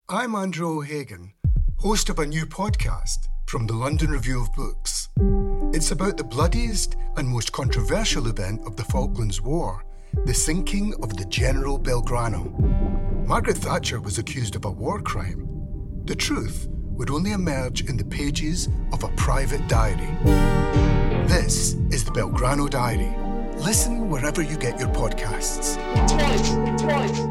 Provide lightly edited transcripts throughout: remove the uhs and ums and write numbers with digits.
I'm Andrew O'Hagan, host of a new podcast from the London Review of Books. It's about the bloodiest and most controversial event of the Falklands War, the sinking of the General Belgrano. Margaret Thatcher was accused of a war crime. The truth would only emerge in the pages of a private diary. This is the Belgrano Diary. Listen wherever you get your podcasts. Twice.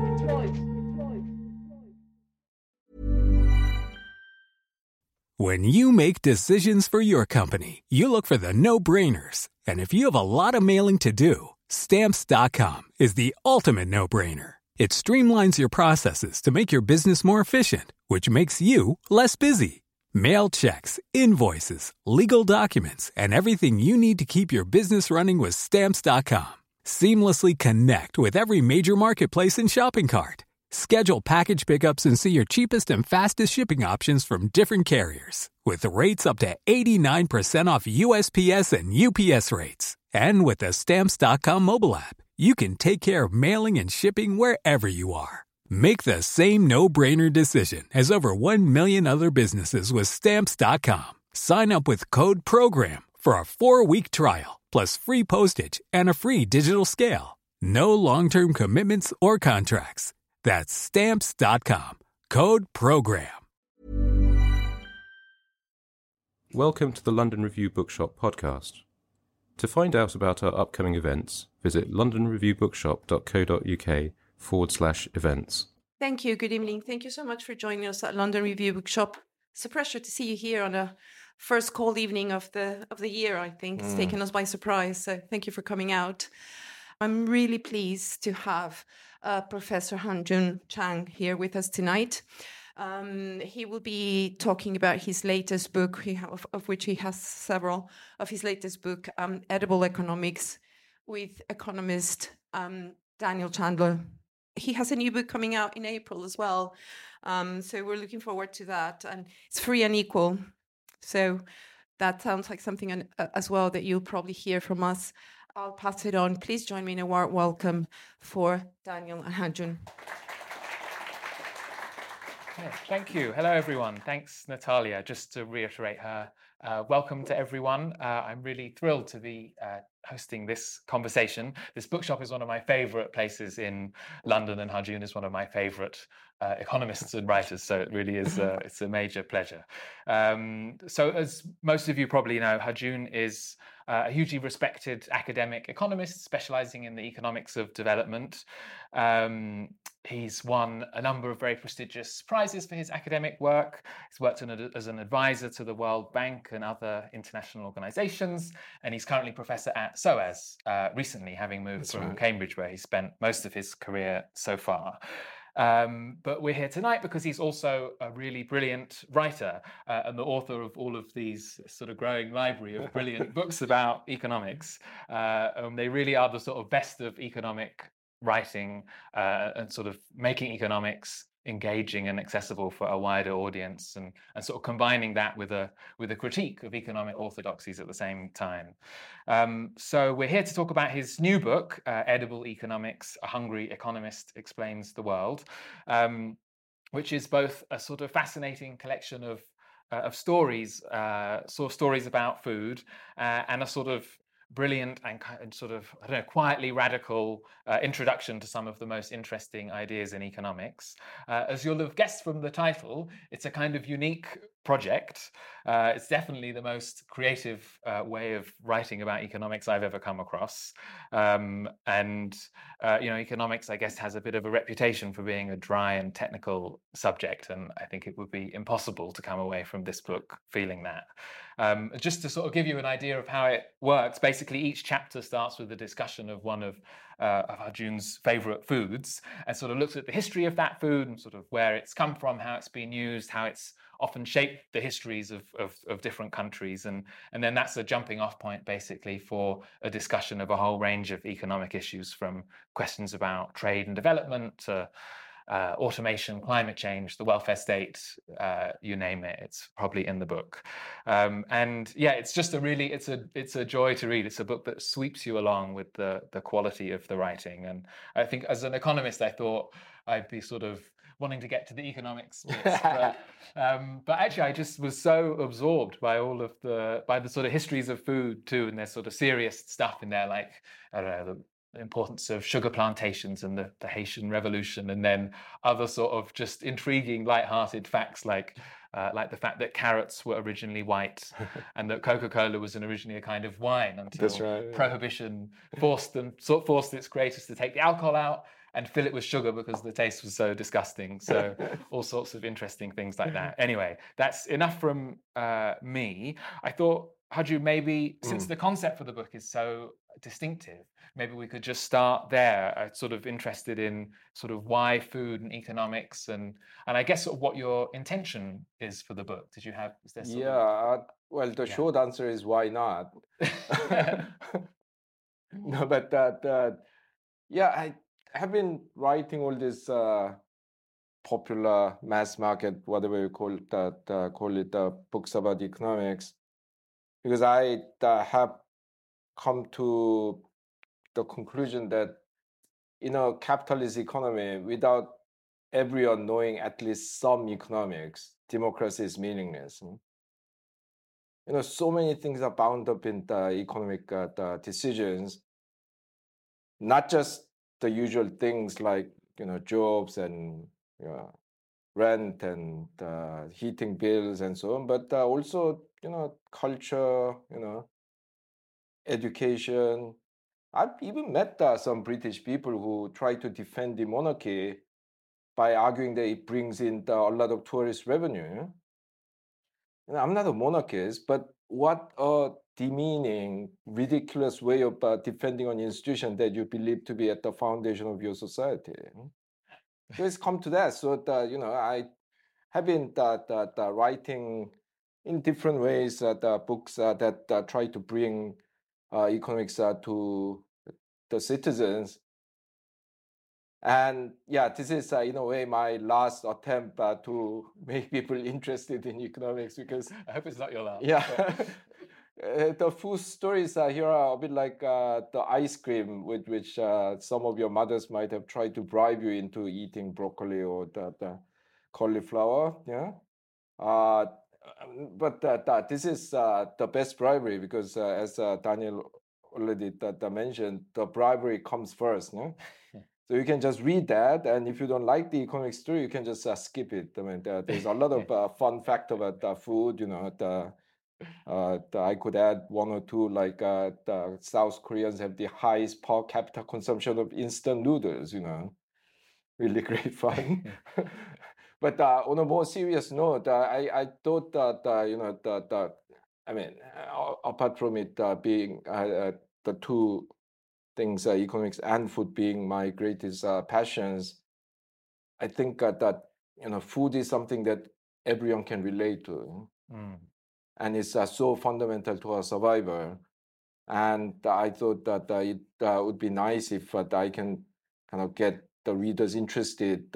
When you make decisions for your company, you look for the no-brainers. And if you have a lot of mailing to do, Stamps.com is the ultimate no-brainer. It streamlines your processes to make your business more efficient, which makes you less busy. Mail checks, invoices, legal documents, and everything you need to keep your business running with Stamps.com. Seamlessly connect with every major marketplace and shopping cart. Schedule package pickups and see your cheapest and fastest shipping options from different carriers, with rates up to 89% off USPS and UPS rates. And with the Stamps.com mobile app, you can take care of mailing and shipping wherever you are. Make the same no-brainer decision as over 1 million other businesses with Stamps.com. Sign up with code PROGRAM for a 4-week trial, plus free postage and a free digital scale. No long-term commitments or contracts. That's Stamps.com. Code PROGRAM. Welcome to the London Review Bookshop podcast. To find out about our upcoming events, visit londonreviewbookshop.co.uk/events. Thank you. Good evening. Thank you so much for joining us at London Review Bookshop. It's a pleasure to see you here on a first cold evening of the year, I think. It's taken us by surprise, so thank you for coming out. I'm really pleased to have Professor Han-Joon Chang here with us tonight. He will be talking about his latest book, of which he has several, of his latest book, Edible Economics, with economist Daniel Chandler. He has a new book coming out in April as well, so we're looking forward to that. And it's Free and Equal, so that sounds like something as well that you'll probably hear from us. I'll pass it on. Please join me in a warm welcome for Daniel and Han-Joon. Yes, thank you. Hello, everyone. Thanks, Natalia. Just to reiterate her welcome to everyone. I'm really thrilled to be hosting this conversation. This bookshop is one of my favorite places in London, and Han-Joon is one of my favorite economists and writers, so it really is it's a major pleasure. So as most of you probably know, Han-Joon is a hugely respected academic economist specializing in the economics of development. He's won a number of very prestigious prizes for his academic work. He's worked as an advisor to the World Bank and other international organizations, and he's currently professor at SOAS, recently having moved from Cambridge, where he spent most of his career so far. But we're here tonight because he's also a really brilliant writer and the author of all of these sort of growing library of brilliant books about economics. They really are the sort of best of economic writing and sort of making economics engaging and accessible for a wider audience, and sort of combining that with a critique of economic orthodoxies at the same time. So we're here to talk about his new book, Edible Economics: A Hungry Economist Explains the World, which is both a sort of fascinating collection of stories, sort of stories about food, and a sort of brilliant and sort of, I don't know, quietly radical introduction to some of the most interesting ideas in economics. As you'll have guessed from the title, it's a kind of unique project. It's definitely the most creative way of writing about economics I've ever come across. Economics, I guess, has a bit of a reputation for being a dry and technical subject, and I think it would be impossible to come away from this book feeling that. Just to sort of give you an idea of how it works, basically each chapter starts with a discussion of one of Han-Joon's favorite foods, and sort of looks at the history of that food and sort of where it's come from, how it's been used, how it's often shaped the histories of different countries. And then that's a jumping off point basically for a discussion of a whole range of economic issues, from questions about trade and development to automation, climate change, the welfare state, you name it, it's probably in the book. It's just it's a joy to read. It's a book that sweeps you along with the quality of the writing. And I think as an economist, I thought I'd be sort of wanting to get to the economics bits. But actually, I just was so absorbed by the sort of histories of food too, and there's sort of serious stuff in there, like, I don't know, the importance of sugar plantations and the Haitian Revolution, and then other sort of just intriguing, light-hearted facts like the fact that carrots were originally white and that Coca-Cola was originally a kind of wine until Prohibition forced its creators to take the alcohol out and fill it with sugar because the taste was so disgusting. So all sorts of interesting things like that. Anyway, that's enough from me. I thought, Haju, maybe since the concept for the book is so distinctive, maybe we could just start there. I'm sort of interested in sort of why food and economics, and I guess sort of what your intention is for the book. Is there well, the short answer is why not? No, but I have been writing all this popular mass market, whatever you call it, books about economics, because I have come to the conclusion that in a capitalist economy, without everyone knowing at least some economics, democracy is meaningless. So many things are bound up in the economic decisions, not just the usual things like jobs and rent and heating bills and so on, but also culture, education. I've even met some British people who try to defend the monarchy by arguing that it brings in a lot of tourist revenue. I'm not a monarchist, but what a demeaning, ridiculous way of defending an institution that you believe to be at the foundation of your society. So it's come to that. So I have been writing in different ways books that try to bring economics to the citizens. And this is in a way my last attempt to make people interested in economics, because I hope it's not your last. The food stories here are a bit like the ice cream with which some of your mothers might have tried to bribe you into eating broccoli or the cauliflower. But this is the best bribery, because as Daniel already mentioned, the bribery comes first. So you can just read that, and if you don't like the economic story, you can just skip it. I mean, there's a lot of fun fact about food. I could add one or two, like the South Koreans have the highest per capita consumption of instant noodles. Really great fun. But on a more serious note, I thought that apart from it being the two things, economics and food being my greatest passions, I think that food is something that everyone can relate to, and it's so fundamental to our survival. And I thought that it would be nice if I can kind of get the readers interested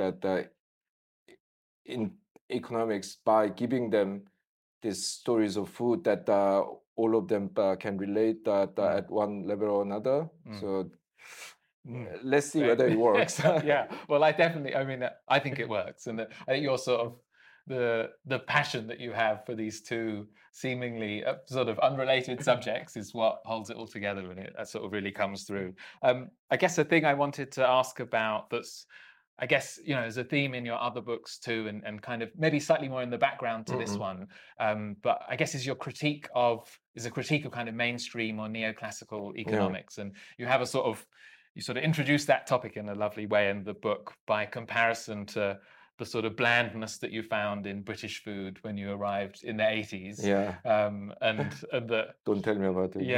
in economics by giving them these stories of food that all of them can relate at one level or another. So let's see whether it works. Well, I think it works, and I think you're sort of the passion that you have for these two seemingly sort of unrelated subjects is what holds it all together, and that sort of really comes through. I guess the thing I wanted to ask about that's, I guess, there's a theme in your other books too, and kind of maybe slightly more in the background to this one, but I guess is a critique of kind of mainstream or neoclassical economics, and you sort of introduce that topic in a lovely way in the book by comparison to the sort of blandness that you found in British food when you arrived in the 80s. And the don't tell me about it.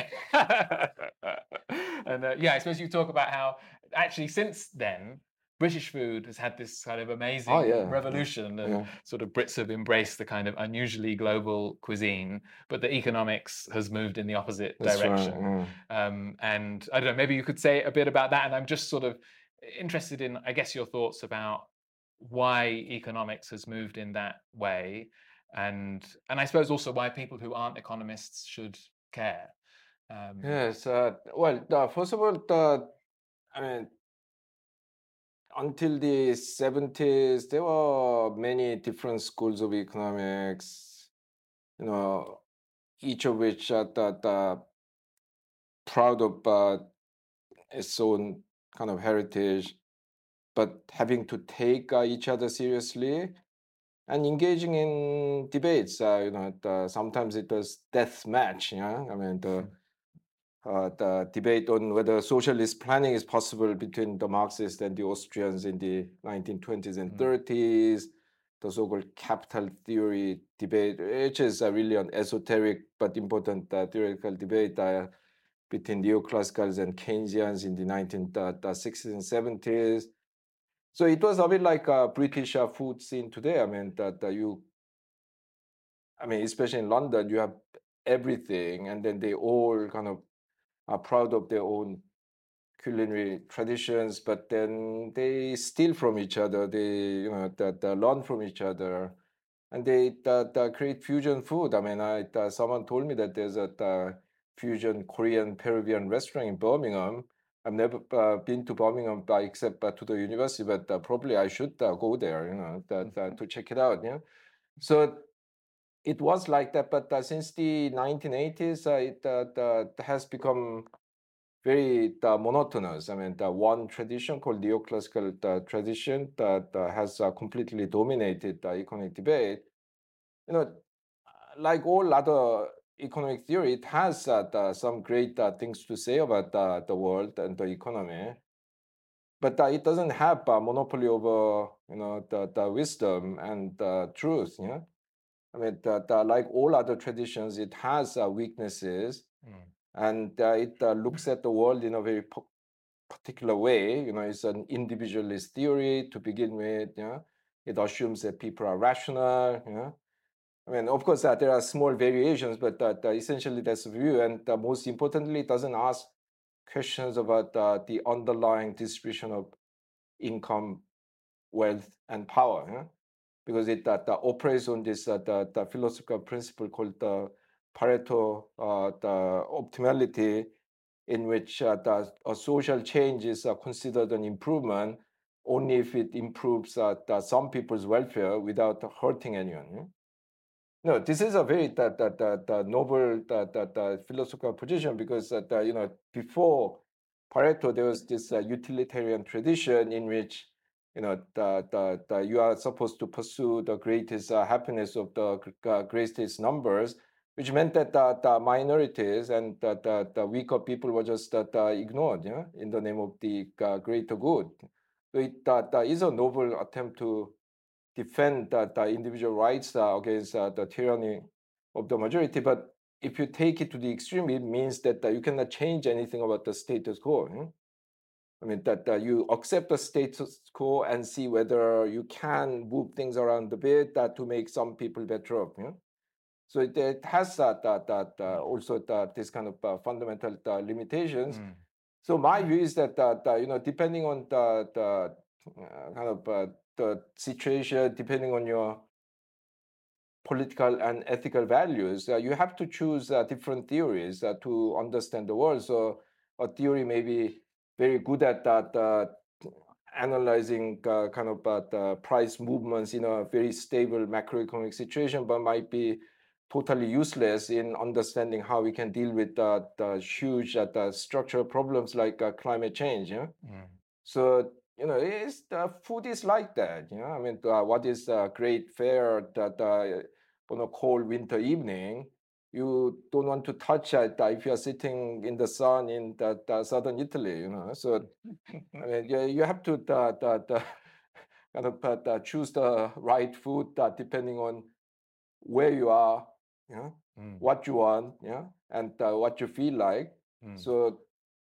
And I suppose you talk about how actually since then British food has had this kind of amazing revolution, and sort of Brits have embraced the kind of unusually global cuisine, but the economics has moved in the opposite direction. And I don't know, maybe you could say a bit about that. And I'm just sort of interested in, I guess, your thoughts about why economics has moved in that way, and I suppose also why people who aren't economists should care. Well, first of all, until the 70s, there were many different schools of economics, each of which are proud of its own kind of heritage, but having to take each other seriously and engaging in debates. Sometimes it was death match. The debate on whether socialist planning is possible between the Marxists and the Austrians in the 1920s and 30s, the so-called capital theory debate, which is really an esoteric but important theoretical debate between neoclassicals and Keynesians in the 1960s and 70s. So it was a bit like a British food scene today. Especially in London, you have everything, and then they all kind of are proud of their own culinary traditions, but then they steal from each other. They, learn from each other, and they create fusion food. Someone told me that there's a fusion Korean Peruvian restaurant in Birmingham. I've never been to Birmingham except to the university, but probably I should go there, to check it out. So it was like that, but since the 1980s, it has become very monotonous. The one tradition called neoclassical tradition that has completely dominated the economic debate. Like all other economic theory, it has some great things to say about the world and the economy, but it doesn't have a monopoly over the wisdom and the truth. Like all other traditions, it has weaknesses, and it looks at the world in a very particular way. It's an individualist theory to begin with. It assumes that people are rational. Of course, there are small variations, but essentially that's the view. And most importantly, it doesn't ask questions about the underlying distribution of income, wealth, and power, because it operates on this the philosophical principle called the Pareto the optimality, in which a social change is considered an improvement only if it improves some people's welfare without hurting anyone. No, this is a very noble philosophical position, because before Pareto there was this utilitarian tradition in which you are supposed to pursue the greatest happiness of the greatest numbers, which meant that the minorities and the weaker people were just ignored, in the name of the greater good. So it is a noble attempt to defend the individual rights against the tyranny of the majority. But if you take it to the extreme, it means that you cannot change anything about the status quo. That you accept the status quo and see whether you can move things around a bit to make some people better off. So it has also this kind of fundamental limitations. So my view is that depending on the kind of the situation, depending on your political and ethical values, you have to choose different theories to understand the world. So a theory may be very good at analyzing kind of the price movements in a very stable macroeconomic situation, but might be totally useless in understanding how we can deal with the huge structural problems like climate change. So food is like that. What is great fare that on a cold winter evening, you don't want to touch it if you are sitting in the sun in the southern Italy. So you have to kind of choose the right food depending on where you are, what you want, and what you feel like. So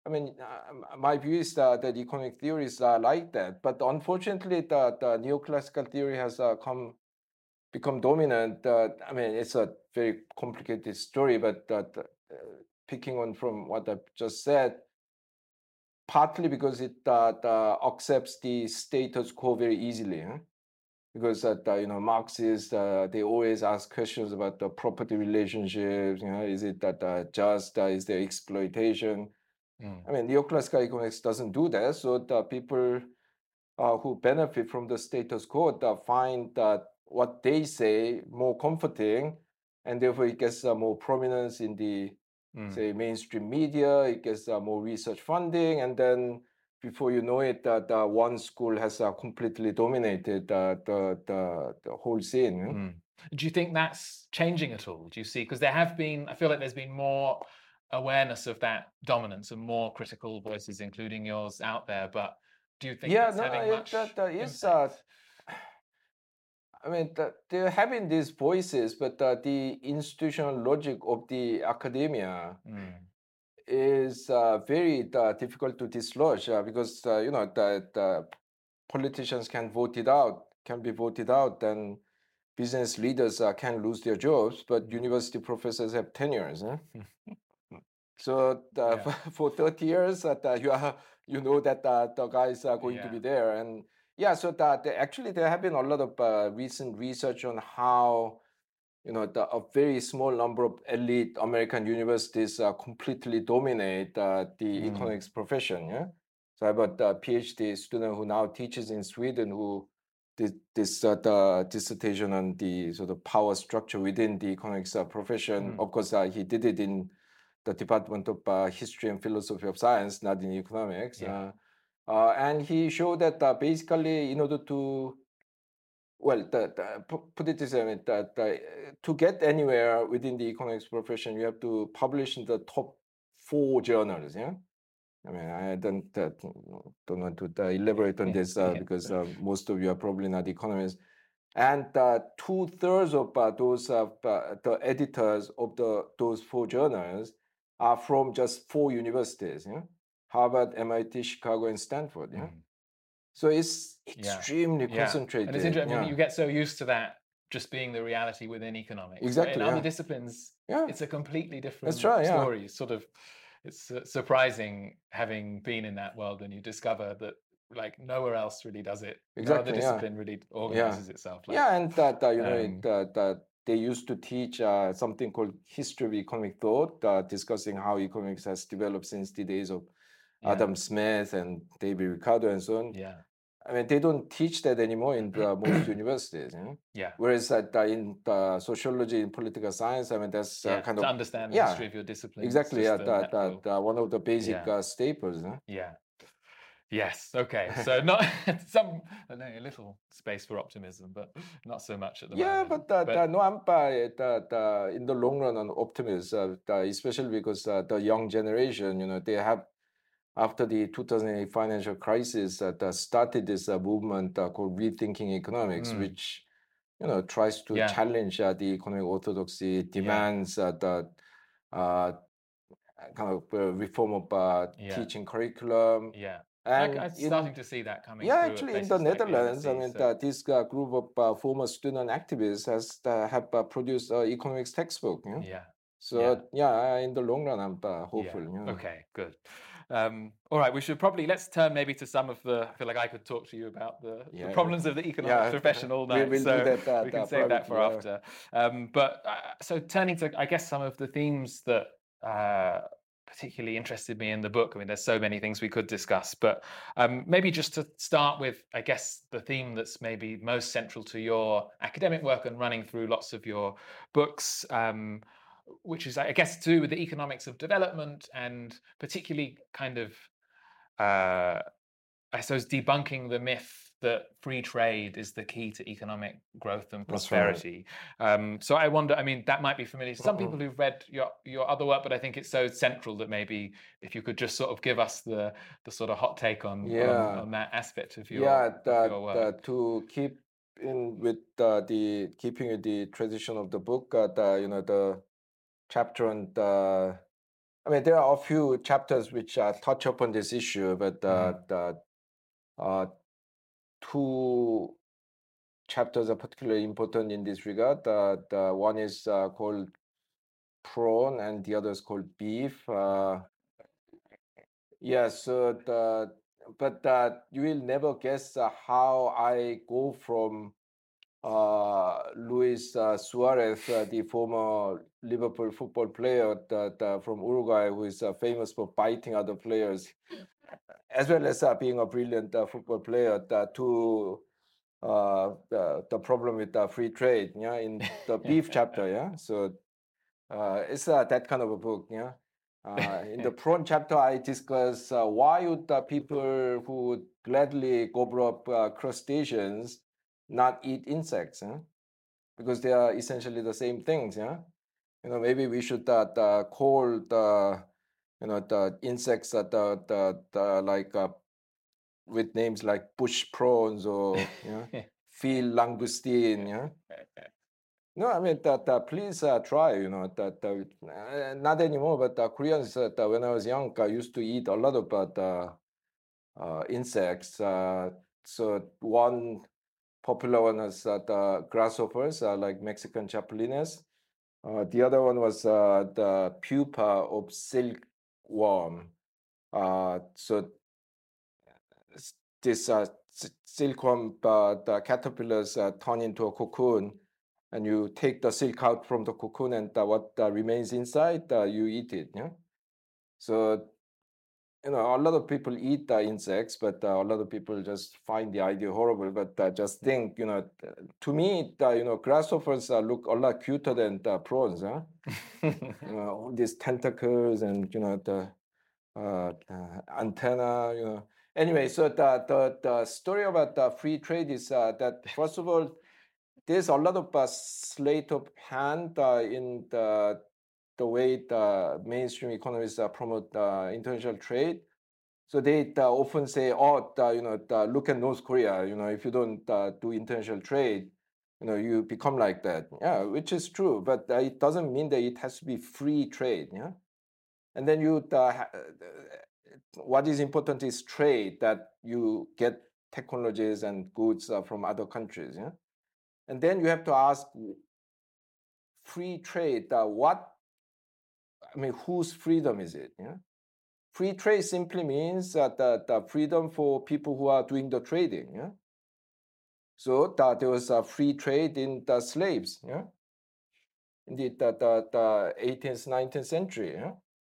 my view is that economic theories are like that, but unfortunately, the neoclassical theory has become dominant. It's a very complicated story, but picking on from what I've just said, partly because it accepts the status quo very easily. Because Marxists, they always ask questions about the property relationships. Is it just? Is there exploitation? Neoclassical economics doesn't do that. So the people who benefit from the status quo find what they say more comforting, and therefore it gets more prominence in the say mainstream media. It gets more research funding, and then before you know it, one school has completely dominated the whole scene. Do you think that's changing at all? Do you see? Because I feel like there's been more awareness of that dominance and more critical voices, including yours, out there. But do you think that's having much impact? I mean, they're having these voices, but the institutional logic of the academia is very difficult to dislodge because the politicians can be voted out, then business leaders can lose their jobs, but university professors have tenures. So for 30 years, you know that the guys are going to be there, and so actually there have been a lot of recent research on how a very small number of elite American universities completely dominate the economics profession. So I have a PhD student who now teaches in Sweden who did this dissertation on the sort of power structure within the economics profession. Of course, he did it in the Department of History and Philosophy of Science, not in economics. And he showed that basically, in order to, put it this way, to get anywhere within the economics profession, you have to publish in the top 4 journals. I mean, I don't want to elaborate on this because most of you are probably not economists. And 2/3 of those the editors of those 4 journals are from just 4 universities: Harvard, MIT, Chicago, and Stanford. So it's extremely concentrated. And it's interesting. I mean, you get so used to that just being the reality within economics. Exactly. In other disciplines, it's a completely different story. Sort of, it's surprising having been in that world and you discover that like nowhere else really does it. Exactly. No other discipline really organizes itself. Like and they used to teach something called history of economic thought, discussing how economics has developed since the days of Adam Smith and David Ricardo and so on. I mean, they don't teach that anymore in most universities. Whereas in sociology and political science, I mean, that's kind of to understand the history of your discipline. Exactly. One of the basic staples. Yes. Okay. So not a little space for optimism, but not so much at the moment. But no, I'm in the long run an optimist, especially because the young generation, they have, after the 2008 financial crisis, started this movement called Rethinking Economics, which tries to challenge the economic orthodoxy, demands the kind of reform of teaching curriculum. And I'm starting to see that coming. Actually, in the Netherlands, I mean, this group of former student activists have produced an economics textbook. So in the long run, I'm hopeful. Okay, good. All right, we should probably let's turn maybe to some of the. I feel like I could talk to you about the problems of the economics profession all night. We'll so do that, we can save that for after. But so turning to, I guess, some of the themes that particularly interested me in the book. I mean, there's so many things we could discuss, but maybe just to start with, I guess, the theme that's maybe most central to your academic work and running through lots of your books, which is, I guess, to do with the economics of development and particularly kind of, I suppose, debunking the myth that free trade is the key to economic growth and prosperity. So I wonder, I mean, that might be familiar to some people who've read your other work, but I think it's so central that maybe if you could just sort of give us the sort of hot take on that aspect of your, of your work. To keep in with keeping with the tradition of the book, the chapter on I mean, there are a few chapters which touch upon this issue, but two chapters are particularly important in this regard. The one is called prawn and the other is called beef. But you will never guess how I go from Luis Suarez, the former Liverpool football player from Uruguay, who is famous for biting other players, as well as being a brilliant football player, to the problem with free trade, yeah, in the beef chapter, yeah. So it's that kind of a book, yeah. In the prawn chapter, I discuss why would the people who would gladly gobble up crustaceans not eat insects, yeah? Because they are essentially the same things, yeah. Maybe we should call the the insects the like with names like bush prawns or field langoustine, yeah. No, I mean please try. Not anymore, but Koreans when I was young, I used to eat a lot of insects. So one popular one is the grasshoppers, like Mexican chapulines. The other one was the pupa of silkworm. So this silkworm, the caterpillars turn into a cocoon, and you take the silk out from the cocoon, and what remains inside, you eat it. Yeah. So a lot of people eat insects, but a lot of people just find the idea horrible. But just think, to me, grasshoppers look a lot cuter than the prawns. Huh? All these tentacles and the antenna. Anyway, so the story about the free trade is that first of all, there's a lot of sleight of hand in the way the mainstream economists promote international trade. So they often say, "Oh, look at North Korea. If you don't do international trade, you become like that." Yeah, which is true, but it doesn't mean that it has to be free trade. Yeah, and then what is important is trade, that you get technologies and goods from other countries. Yeah, and then you have to ask, free trade. Whose freedom is it? Yeah. Free trade simply means the freedom for people who are doing the trading. Yeah? So there was a free trade in the slaves. Yeah? In the 18th, 19th century. Yeah?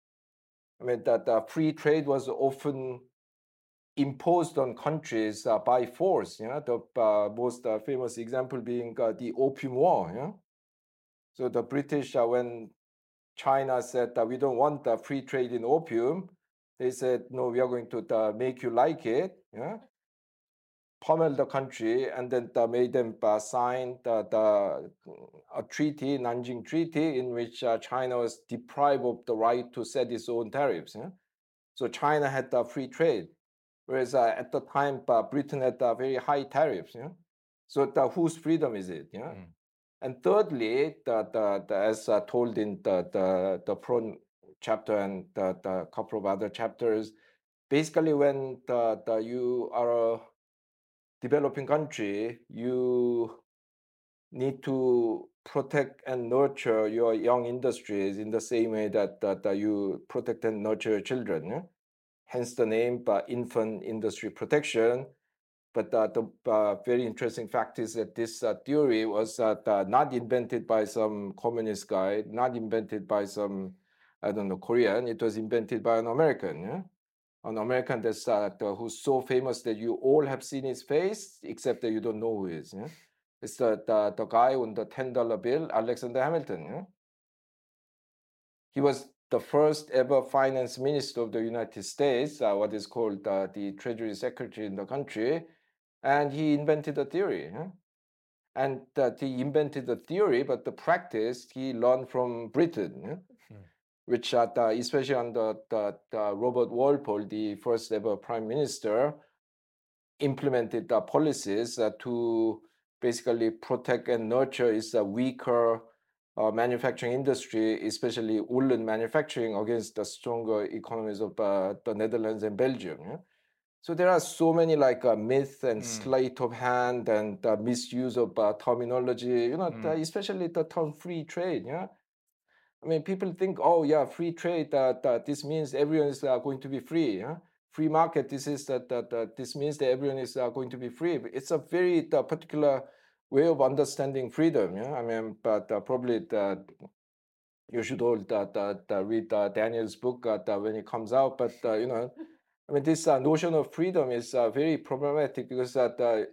The free trade was often imposed on countries by force. Yeah? The most famous example being the Opium War. Yeah? So the British, when China said that we don't want free trade in opium, they said, no, we are going to make you like it, yeah? Pummel the country, and then made them sign a treaty, Nanjing Treaty, in which China was deprived of the right to set its own tariffs. Yeah? So China had free trade, whereas at the time, Britain had very high tariffs. Yeah? So whose freedom is it? Yeah? Mm. And thirdly, as told in the prawn chapter and the couple of other chapters, basically when you are a developing country, you need to protect and nurture your young industries in the same way that you protect and nurture your children. Yeah? Hence the name infant industry protection. But the very interesting fact is that this theory was not invented by some communist guy, not invented by some, I don't know, Korean. It was invented by an American. Yeah? An American that's who's so famous that you all have seen his face, except that you don't know who he is. Yeah? It's the guy on the $10 bill, Alexander Hamilton. Yeah? He was the first ever finance minister of the United States, what is called the Treasury Secretary in the country. And he invented a theory. Huh? And he invented the theory, but the practice he learned from Britain, yeah? Which, especially under Robert Walpole, the first ever prime minister, implemented policies to basically protect and nurture its weaker manufacturing industry, especially woolen manufacturing, against the stronger economies of the Netherlands and Belgium. Yeah? So there are so many myths and sleight of hand and misuse of terminology, especially the term free trade. Yeah, people think, oh yeah, free trade. This means everyone is going to be free. Yeah? Free market. This is this means that everyone is going to be free. It's a very particular way of understanding freedom. Yeah, but probably you should all read Daniel's book when it comes out. But I mean, this notion of freedom is very problematic because that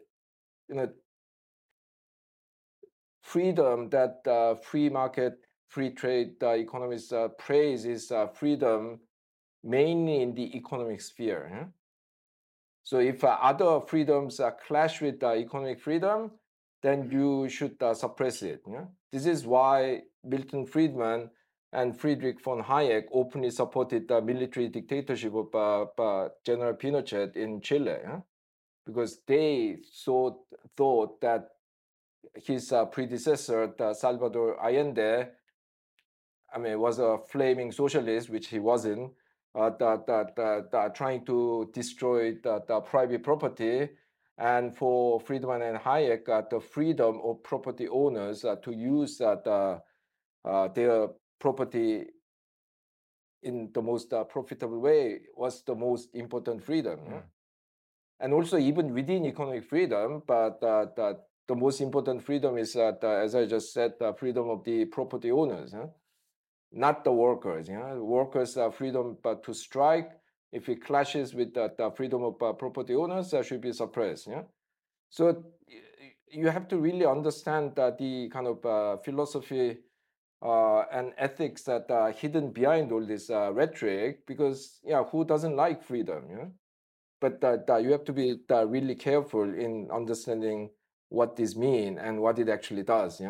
freedom that free market, free trade economists praise is freedom mainly in the economic sphere. Yeah? So if other freedoms clash with economic freedom, then you should suppress it. Yeah? This is why Milton Friedman and Friedrich von Hayek openly supported the military dictatorship of General Pinochet in Chile, yeah? Because they thought that his predecessor, Salvador Allende, I mean, was a flaming socialist, which he wasn't, trying to destroy the private property. And for Friedman and Hayek, the freedom of property owners to use their property in the most profitable way was the most important freedom. Yeah? And also even within economic freedom, but the most important freedom is, as I just said, the freedom of the property owners, not the workers. Workers' freedom to strike, if it clashes with the freedom of property owners, should be suppressed. So you have to really understand the kind of philosophy and ethics that are hidden behind all this rhetoric, because who doesn't like freedom? But you have to be really careful in understanding what this means and what it actually does.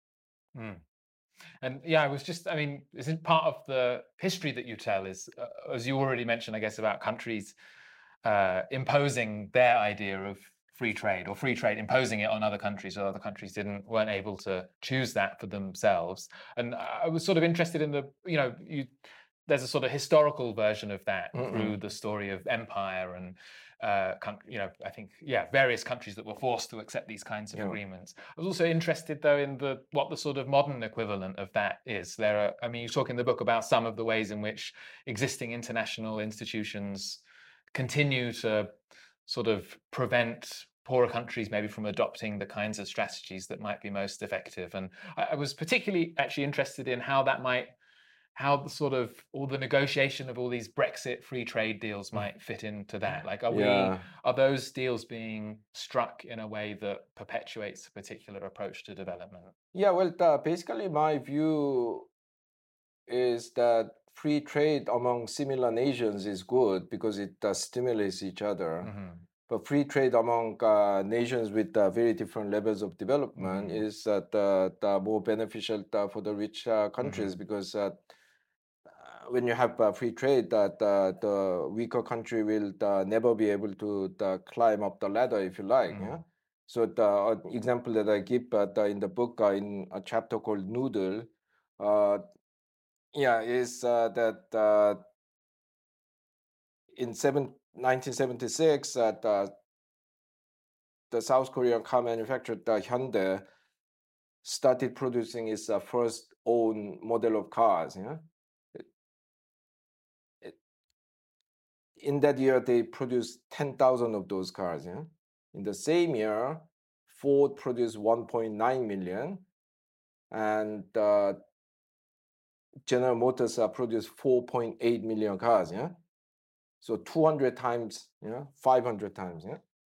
And I was just, I mean, isn't part of the history that you tell is, as you already mentioned, I guess, about countries imposing their idea of free trade, or free trade imposing it on other countries, so other countries weren't able to choose that for themselves. And I was sort of interested in there's a sort of historical version of that through the story of empire and I think various countries that were forced to accept these kinds of agreements. I was also interested though in what the sort of modern equivalent of that is. You talk in the book about some of the ways in which existing international institutions continue to sort of prevent poorer countries maybe from adopting the kinds of strategies that might be most effective. And I was particularly actually interested in how the sort of all the negotiation of all these Brexit free trade deals might fit into that. Like, are those deals being struck in a way that perpetuates a particular approach to development? Yeah, well, basically my view is that free trade among similar nations is good because it stimulates each other. But free trade among nations with very different levels of development is more beneficial for the rich countries, because when you have free trade, the weaker country will never be able to climb up the ladder, if you like. So the example that I give in the book, in a chapter called Noodle, is that in 1976, the South Korean car manufacturer Hyundai started producing its first own model of cars. In that year, they produced 10,000 of those cars. In the same year, Ford produced 1.9 million, and General Motors produced 4.8 million cars. So 200 times, 500 times.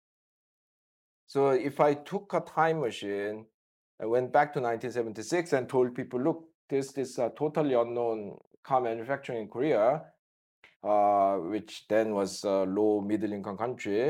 So if I took a time machine, I went back to 1976 and told people, look, there's this totally unknown car manufacturing in Korea, which then was a low middle income country.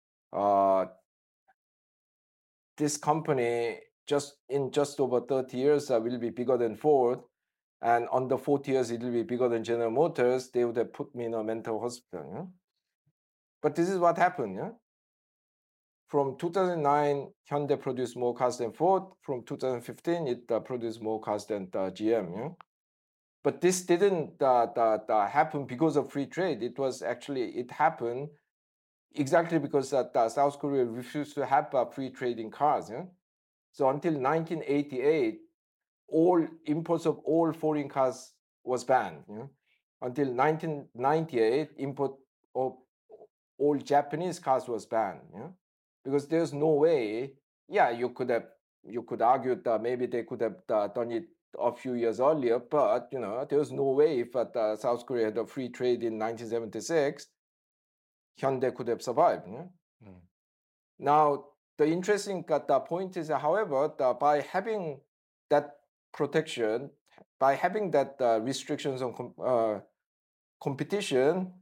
This company in just over 30 years will be bigger than Ford, and under 40 years it will be bigger than General Motors. They would have put me in a mental hospital. But this is what happened. From 2009, Hyundai produced more cars than Ford. From 2015, it produced more cars than GM. But this didn't happen because of free trade. It happened exactly because South Korea refused to have free trade in cars. So until 1988, all imports of all foreign cars was banned. Until 1998, import of all Japanese cars was banned. Because there's no way. You could argue that maybe they could have done it a few years earlier, but there was no way if South Korea had a free trade in 1976, Hyundai could have survived. Yeah? Mm. Now, the interesting point is, however, by having that protection, by having that restrictions on competition,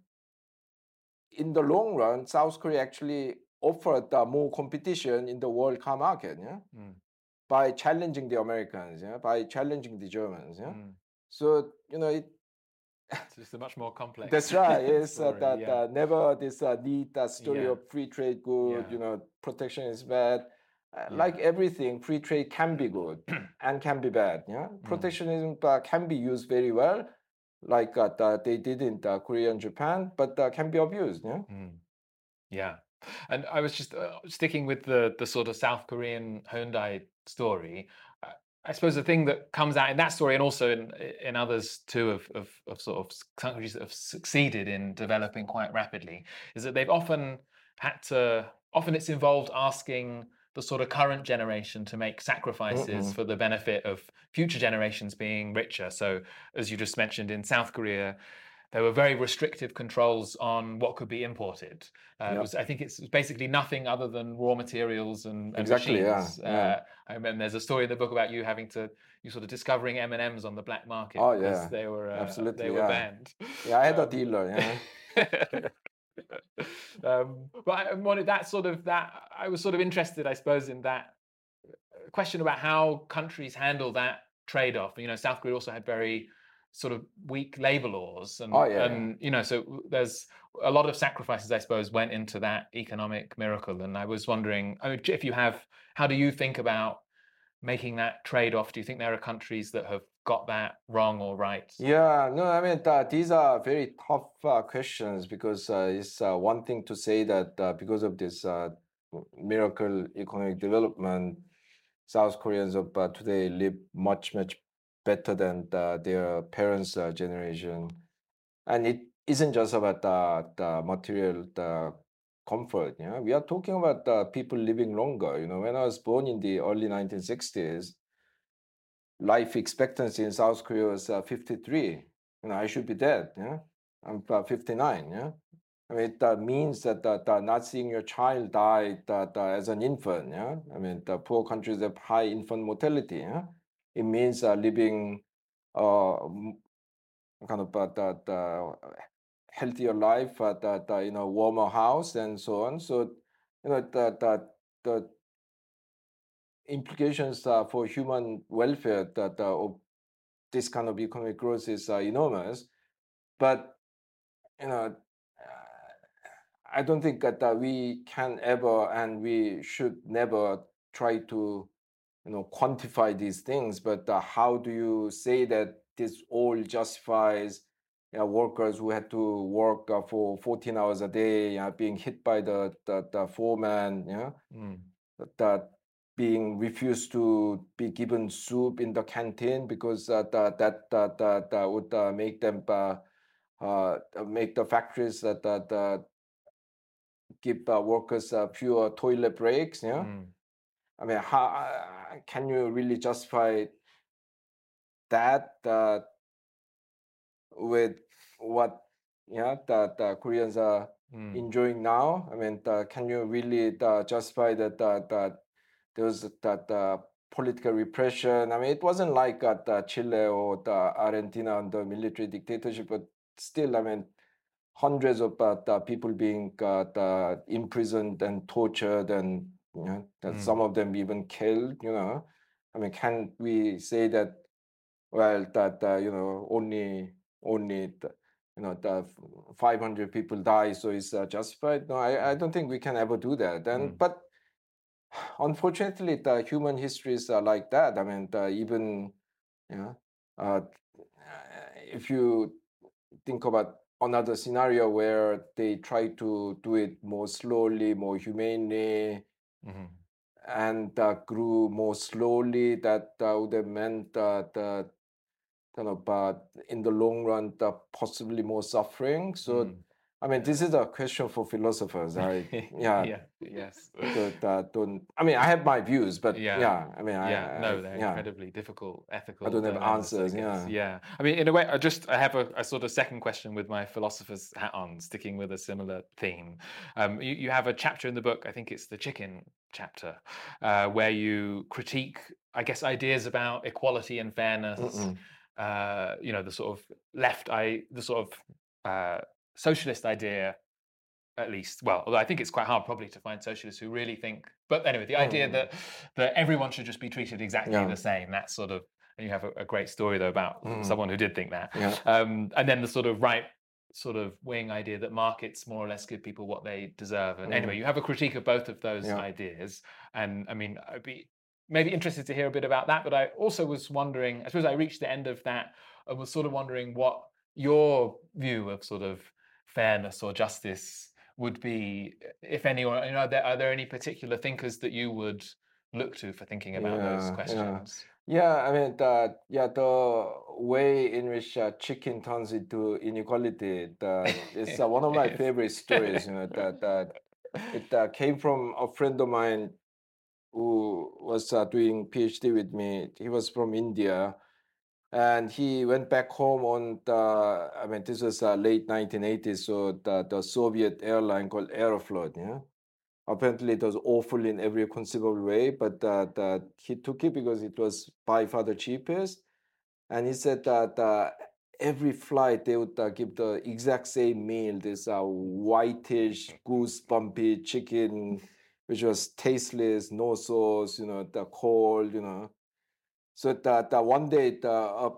in the long run, South Korea actually offered more competition in the world car market, yeah? By challenging the Americans, yeah? By challenging the Germans. Yeah? So, It's just a much more complex. That's right. Yes, story, yeah. never this neat story Yeah. of free trade good. Yeah. Protection is bad. Yeah. Like everything, free trade can be good and can be bad. Yeah, protectionism can be used very well, like they did in Korea and Japan, but can be abused. Yeah. Yeah, and I was just sticking with the sort of South Korean Hyundai story. I suppose the thing that comes out in that story, and also in others too, of sort of countries that have succeeded in developing quite rapidly, is that they've often it's involved asking the sort of current generation to make sacrifices for the benefit of future generations being richer. So, as you just mentioned, in South Korea, there were very restrictive controls on what could be imported. I think it's basically nothing other than raw materials and Exactly, machines. yeah. And there's a story in the book about you sort of discovering M&Ms on the black market Oh, because yeah. they were Absolutely, they were yeah. banned. Yeah, I had a dealer. Yeah. But I wanted I was sort of interested, I suppose, in that question about how countries handle that trade-off. South Korea also had very sort of weak labor laws, and so there's a lot of sacrifices, I suppose, went into that economic miracle. And I was wondering, how do you think about making that trade-off? Do you think there are countries that have got that wrong or right? Yeah, no, I mean, these are very tough questions because it's one thing to say that because of this miracle economic development, South Koreans of today live much, much better than their parents' generation. And it isn't just about the material comfort. Yeah? We are talking about people living longer. When I was born in the early 1960s, life expectancy in South Korea was 53. I should be dead. Yeah, I'm 59. Yeah, I mean that means that not seeing your child die as an infant. Yeah, I mean the poor countries have high infant mortality. Yeah, it means living kind of the healthier life in a warmer house and so on. So the implications for human welfare of this kind of economic growth is enormous. But I don't think that we can ever and we should never try to quantify these things. But how do you say that this all justifies workers who had to work for 14 hours a day, being hit by the foreman, that being refused to be given soup in the canteen because that would make them make the factories that give workers fewer toilet breaks. Yeah, I mean, how can you really justify that with what the Koreans are enjoying now? I mean, can you really justify that there was that political repression? I mean, it wasn't like Chile or Argentina under military dictatorship, but still, I mean, hundreds of people being imprisoned and tortured, and some of them even killed. I mean, can we say that? Well, that only the 500 people die, so it's justified? No, I don't think we can ever do that. But unfortunately, the human histories are like that. I mean, even if you think about another scenario where they try to do it more slowly, more humanely, and grew more slowly, that would have meant that kind of in the long run possibly more suffering. So I mean, this is a question for philosophers. Yes. Don't. I mean, I have my views, but Yeah. I mean, they're incredibly difficult ethical. I don't have dilemmas, I answers. guess. Yeah. I mean, in a way, I have a sort of second question with my philosopher's hat on, sticking with a similar theme. You have a chapter in the book, I think it's the chicken chapter, where you critique, I guess, ideas about equality and fairness. The sort of socialist idea, at least. Well, although I think it's quite hard probably to find socialists who really think. But anyway, the idea that everyone should just be treated exactly the same. That's sort of. And you have a great story though about someone who did think that. And then the sort of right sort of wing idea that markets more or less give people what they deserve. And anyway, you have a critique of both of those ideas. And I mean, I'd be maybe interested to hear a bit about that. But I also was wondering, I suppose I reached the end of that and was sort of wondering what your view of sort of fairness or justice would be, if anyone, are there any particular thinkers that you would look to for thinking about those questions? I mean, the way in which chicken turns into inequality is one of my favorite stories. That it came from a friend of mine who was doing PhD with me. He was from India, and he went back home on this was late 1980s. So the Soviet airline called Aeroflot, apparently it was awful in every conceivable way, but he took it because it was by far the cheapest. And he said that every flight they would give the exact same meal, this whitish, goosebumpy chicken, which was tasteless, no sauce, the cold, So that one day the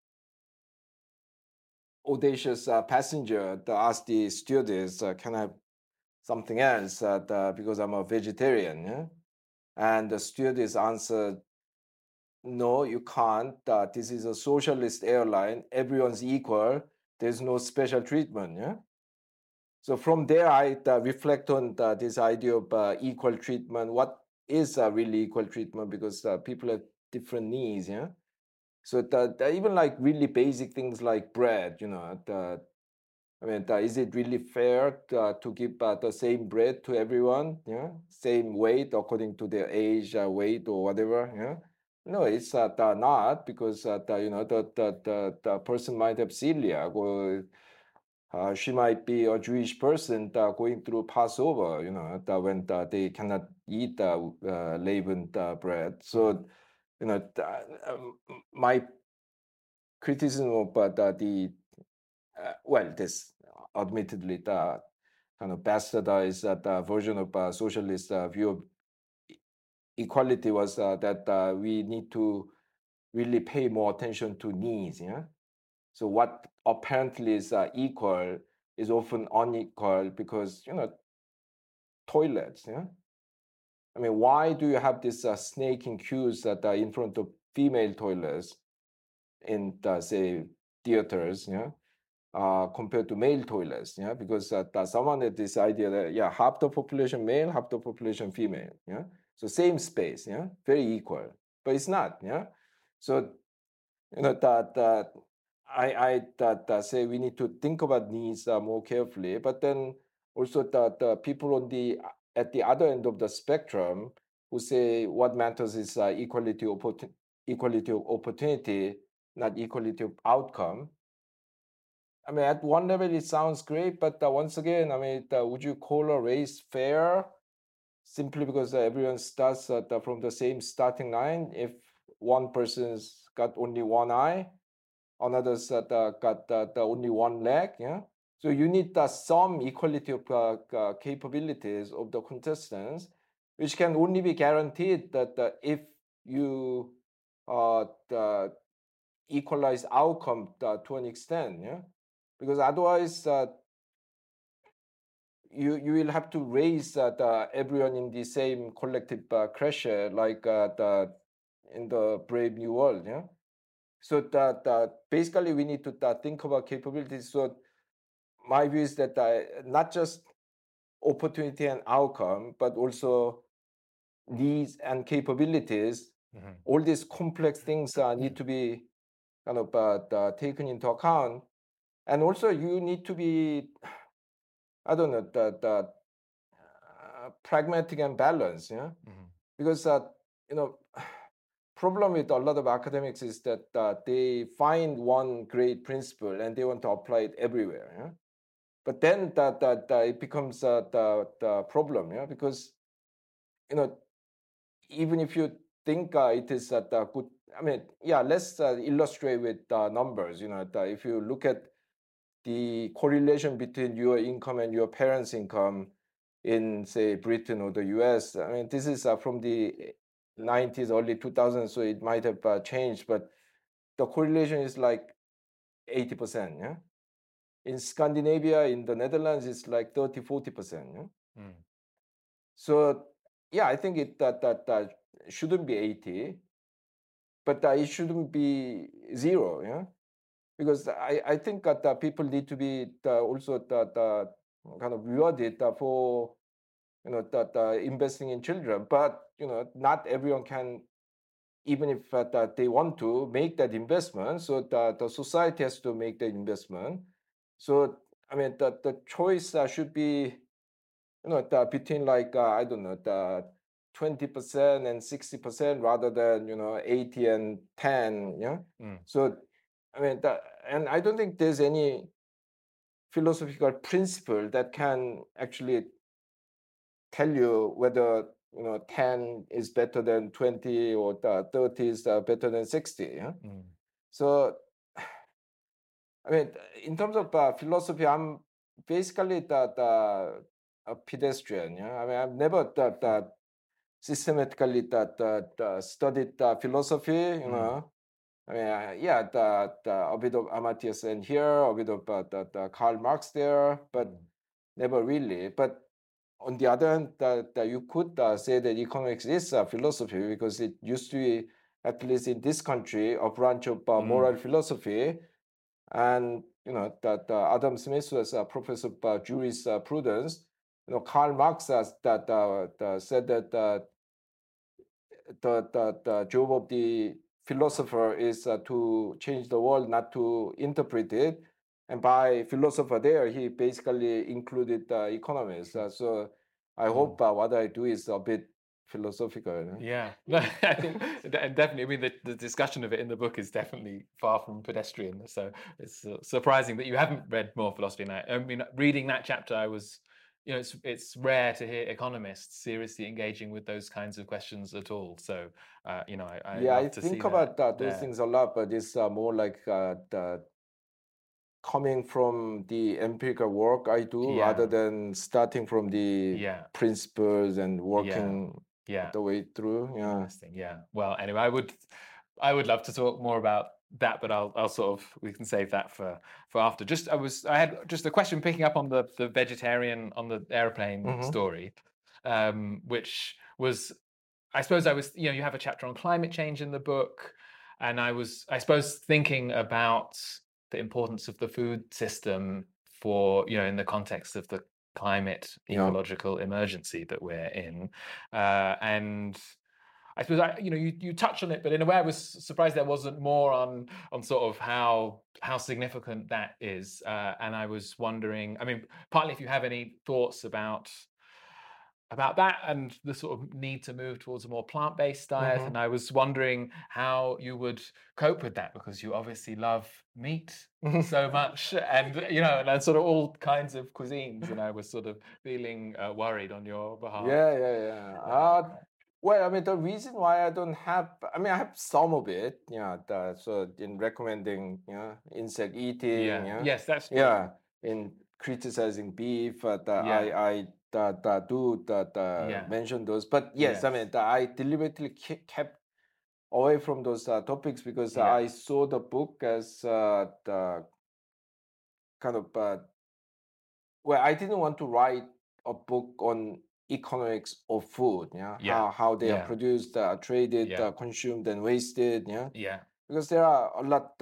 audacious passenger asked the stewardess, "Can I have something else because I'm a vegetarian?" Yeah? And the stewardess answered, "No, you can't. This is a socialist airline. Everyone's equal. There's no special treatment." Yeah. So from there, I reflect on this idea of equal treatment. What is really equal treatment? Because people have different needs. Yeah. So even like really basic things like bread, is it really fair to give the same bread to everyone? Yeah, same weight according to their age, weight, or whatever. Yeah, no, it's not, because the person might have celiac, or she might be a Jewish person going through Passover. When they cannot eat leavened bread. So my criticism of this admittedly the kind of bastardized version of socialist view of equality was that we need to really pay more attention to needs. Yeah. So what apparently is equal is often unequal because toilets. Yeah. I mean, why do you have this snake in queues that are in front of female toilets in say theaters? Yeah. Compared to male toilets, because someone had this idea that half the population male, half the population female, so same space, very equal, but it's not, So I say we need to think about needs more carefully, but then also the people at the other end of the spectrum who say what matters is equality of opportunity, not equality of outcome. I mean, at one level, it sounds great, but once again, I mean, would you call a race fair simply because everyone starts from the same starting line? If one person's got only one eye, another's got only one leg, So you need some equality of capabilities of the contestants, which can only be guaranteed that if you equalize outcome to an extent, because otherwise you will have to raise everyone in the same collective pressure like in the Brave New World. So basically we need to think about capabilities. So my view is that not just opportunity and outcome, but also needs and capabilities. All these complex things need to be kind of taken into account. And also you need to be I don't know, the pragmatic and balanced, yeah. Because problem with a lot of academics is that they find one great principle and they want to apply it everywhere, yeah? But then it becomes the problem, yeah, because even if you think it is the good, I mean, yeah, let's illustrate with numbers. If you look at the correlation between your income and your parents' income in, say, Britain or the US, I mean, this is from the 90s, early 2000s, so it might have changed, but the correlation is like 80%, yeah? In Scandinavia, in the Netherlands, it's like 30-40%, yeah? So, yeah, I think it that shouldn't be 80, but it shouldn't be 0, yeah? Because I think that people need to be also kind of rewarded for investing in children. But not everyone can, even if that they want to make that investment. So the society has to make the investment. So I mean the choice should be between like I don't know, the 20% and 60% rather than 80 and 10. Yeah. So I mean and I don't think there's any philosophical principle that can actually tell you whether 10 is better than 20 or the 30 is better than 60. Yeah? So I mean, in terms of philosophy, I'm basically a pedestrian. Yeah, I mean, I've never systematically studied philosophy. You know, I mean, yeah, a bit of Amartya Sen here, a bit of Karl Marx there, but never really. But on the other hand, you could say that economics is a philosophy because it used to be, at least in this country, a branch of moral philosophy. And that Adam Smith was a professor of jurisprudence. Karl Marx said that the job of the philosopher is to change the world, not to interpret it. And by philosopher there, he basically included economists. So I hope what I do is a bit philosophical. Yeah, I think definitely. I mean, the discussion of it in the book is definitely far from pedestrian. So it's surprising that you haven't read more philosophy. And I mean, reading that chapter, I was, it's rare to hear economists seriously engaging with those kinds of questions at all. So, I think about those things a lot, but it's more like coming from the empirical work I do rather than starting from the principles and working the way through. Yeah. Interesting. Yeah. Well, anyway, I would love to talk more about that, but I'll sort of, we can save that for after. I had just a question picking up on the vegetarian on the airplane story, which was, I suppose you have a chapter on climate change in the book, and I suppose thinking about the importance of the food system for, in the context of the climate ecological emergency that we're in. And I suppose you touched on it, but in a way I was surprised there wasn't more on sort of how significant that is. And I was wondering, I mean, partly if you have any thoughts about that and the sort of need to move towards a more plant-based diet. And I was wondering how you would cope with that, because you obviously love meat so much, and and sort of all kinds of cuisines, and I was sort of feeling worried on your behalf. Well, I mean, the reason why I don't have, I mean, I have some of it, so in recommending, insect eating. Yes, that's true. In criticizing beef, I do mention those. But yes, I mean, I deliberately kept away from those topics because I saw the book as the kind of, well, I didn't want to write a book on economics of food, how they are produced, traded, consumed, and wasted, because there are a lot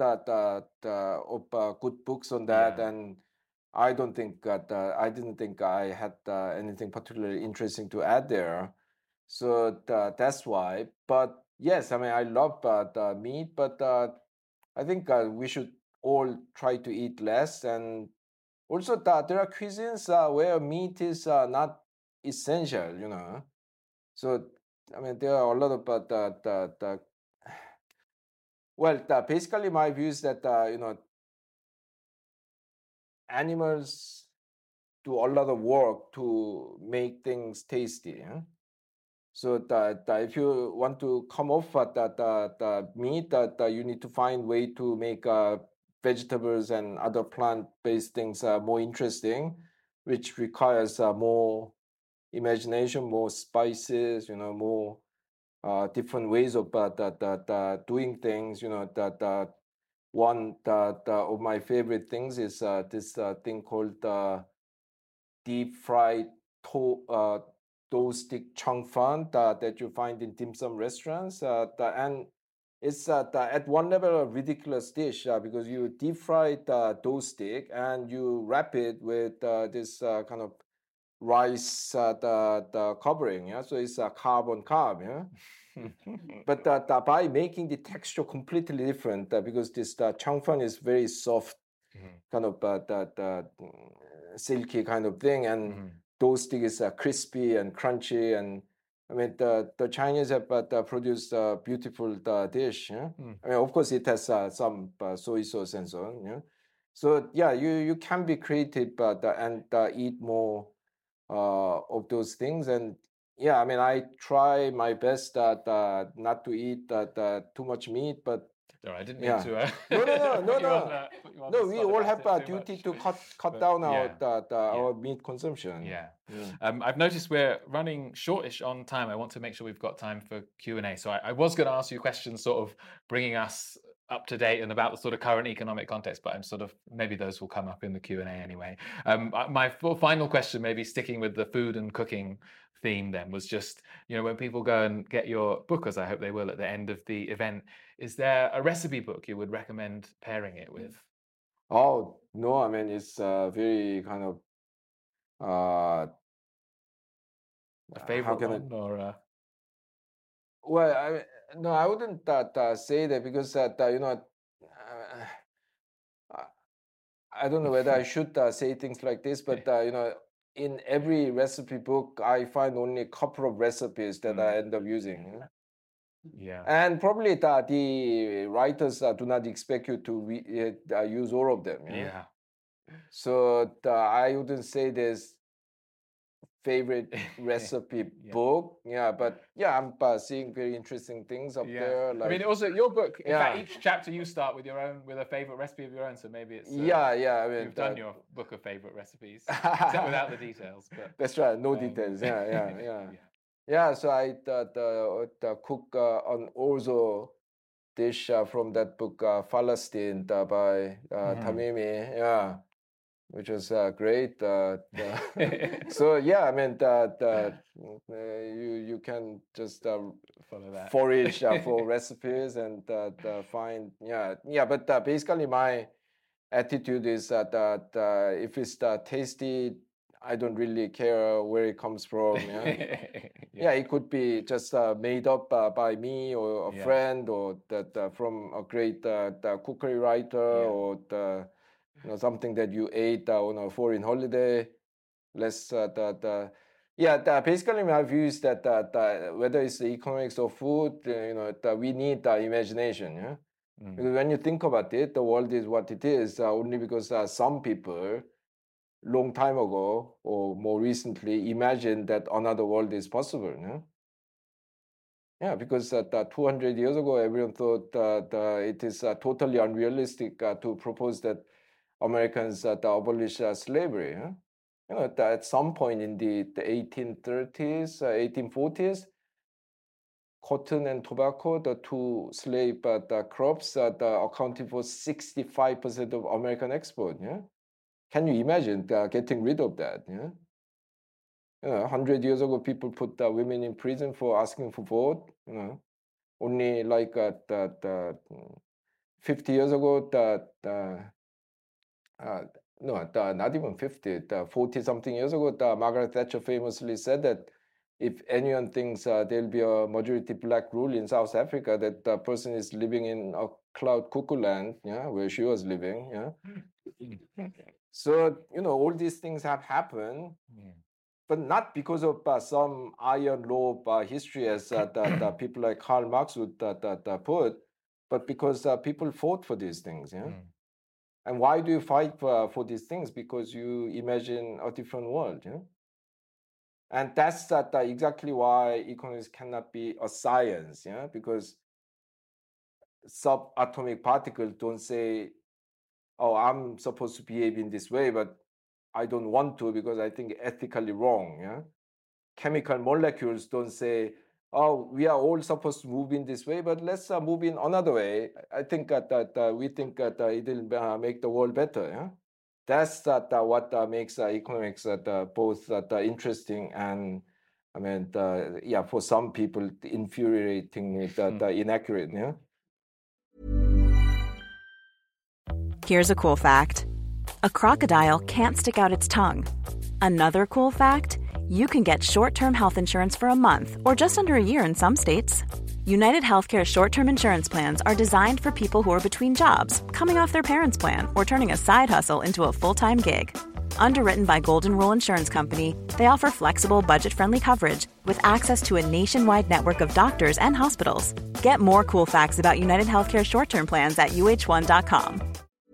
of good books on that, and I don't think I didn't think I had anything particularly interesting to add there, so that's why. But yes, I mean, I love the meat, but I think we should all try to eat less and Also, there are cuisines where meat is not essential, you know. So, I mean, there are a lot of basically my view is that you know, animals do a lot of work to make things tasty. Huh? So if you want to come off the meat, you need to find way to make vegetables and other plant-based things more interesting, which requires more imagination, more spices, you know, more different ways of doing things. You know, one of my favorite things is this thing called deep fried dough stick chung fan that you find in dim sum restaurants. And it's at one level a ridiculous dish because you deep fry the dough stick and you wrap it with this kind of rice the covering. Yeah, so it's carb on carb. Yeah. But by making the texture completely different because this chung fan is very soft, kind of silky kind of thing, and dough stick is crispy and crunchy. And I mean, the Chinese have produced a beautiful dish. Yeah? I mean, of course, it has some soy sauce and so on. Yeah? So yeah, you can be creative, and eat more of those things. And yeah, I mean, I try my best not to eat too much meat, but no, I didn't mean to. No. We all have a duty to cut down our meat consumption. Yeah. I've noticed we're running shortish on time. I want to make sure we've got time for Q&A. So I was going to ask you questions, sort of bringing us up to date and about the sort of current economic context, but I'm sort of, maybe those will come up in the Q&A anyway. My final question, maybe sticking with the food and cooking theme then, was just, you know, when people go and get your book, as I hope they will at the end of the event, is there a recipe book you would recommend pairing it with? Oh, no, I mean, it's very kind of a favorite one or well, I wouldn't say that because you know, I don't know whether I should say things like this, but you know, in every recipe book, I find only a couple of recipes that I end up using. Yeah, and probably the writers do not expect you to use all of them. Yeah. So I wouldn't say there's favorite recipe book. Yeah, but yeah, I'm seeing very interesting things up there. Like, I mean, also your book. In fact, each chapter you start with a favorite recipe of your own. So maybe it's I mean, you've done your book of favorite recipes, except without the details. But that's right, no details. Yeah. So I cook an orzo dish from that book, Palestine by Tamimi. Yeah. Which was great. So yeah, I mean, you can just follow that, forage for recipes and find But basically, my attitude is that if it's tasty, I don't really care where it comes from. Yeah, it could be just made up by me or a friend, or that from a great cookery writer, or you know, something that you ate on a foreign holiday. Basically my view is that whether it's the economics of food, you know, we need imagination. Yeah. Because when you think about it, the world is what it is only because some people, long time ago or more recently, imagined that another world is possible. Yeah. Yeah, because 200 years ago, everyone thought that it is totally unrealistic to propose that Americans abolish slavery. Huh? You know, at some point in the 1830s, 1840s, cotton and tobacco, the two slave crops, accounted for 65% of American export. Yeah, can you imagine getting rid of that? Yeah, you know, 100 years ago, people put women in prison for asking for vote. You know, only like 50 years ago, not even 50, 40 something years ago, Margaret Thatcher famously said that if anyone thinks there'll be a majority black rule in South Africa, that the person is living in a cloud cuckoo land, where she was living. So, all these things have happened, but not because of some iron law history, as the people like Karl Marx would put, but because people fought for these things. Yeah. And why do you fight for these things? Because you imagine a different world. Yeah. And that's exactly why economics cannot be a science. Yeah. Because subatomic particles don't say, oh, I'm supposed to behave in this way, but I don't want to because I think ethically wrong. Yeah. Chemical molecules don't say, oh, we are all supposed to move in this way, but let's move in another way. I think that we think that it will make the world better. Yeah? That's what makes economics both interesting and, I mean, for some people, infuriatingly inaccurate. Yeah. Here's a cool fact: a crocodile can't stick out its tongue. Another cool fact: you can get short-term health insurance for a month or just under a year in some states. United Healthcare short-term insurance plans are designed for people who are between jobs, coming off their parents' plan, or turning a side hustle into a full-time gig. Underwritten by Golden Rule Insurance Company, they offer flexible, budget-friendly coverage with access to a nationwide network of doctors and hospitals. Get more cool facts about United Healthcare short-term plans at uh1.com.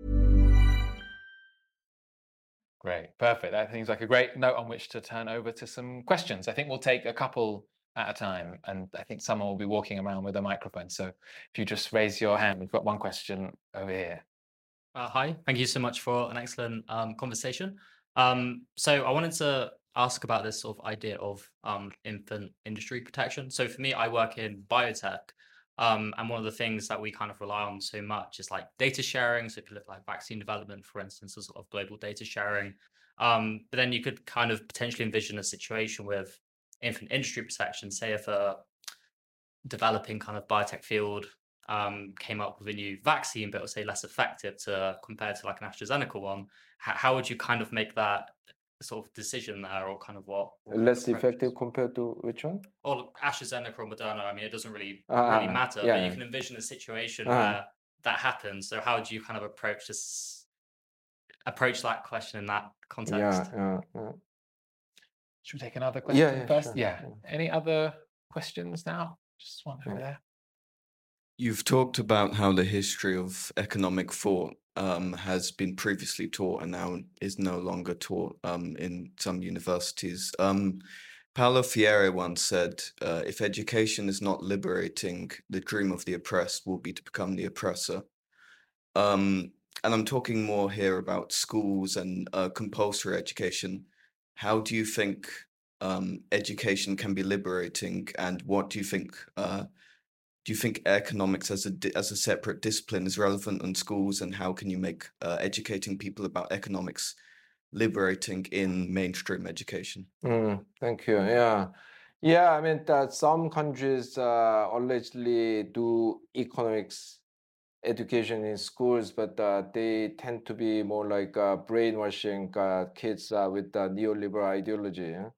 Great, perfect. That seems like a great note on which to turn over to some questions. I think we'll take a couple at a time, and I think someone will be walking around with a microphone. So if you just raise your hand, we've got one question over here. Hi, thank you so much for an excellent conversation. So I wanted to ask about this sort of idea of infant industry protection. So for me, I work in biotech, and one of the things that we kind of rely on so much is like data sharing. So if you look like vaccine development, for instance, a sort of global data sharing. But then you could kind of potentially envision a situation with infant industry protection. Say if a developing kind of biotech field came up with a new vaccine, but it was say less effective compared to like an AstraZeneca one. How would you kind of make that sort of decision there, or kind of what less effective compared to which one? Or AstraZeneca or Moderna? I mean, it doesn't really matter, but you can envision a situation where that happens. So how do you kind of approach that question in that context? Should we take another question first? Sure. Yeah. Any other questions now? Just one over there. You've talked about how the history of economic thought has been previously taught and now is no longer taught in some universities. Paulo Freire once said, if education is not liberating, the dream of the oppressed will be to become the oppressor. And I'm talking more here about schools and compulsory education. How do you think education can be liberating, and what do you think? Do you think economics as a separate discipline is relevant in schools, and how can you make educating people about economics liberating in mainstream education? Thank you. Yeah. I mean, some countries allegedly do economics education in schools, but they tend to be more like brainwashing kids with neoliberal ideology. Yeah?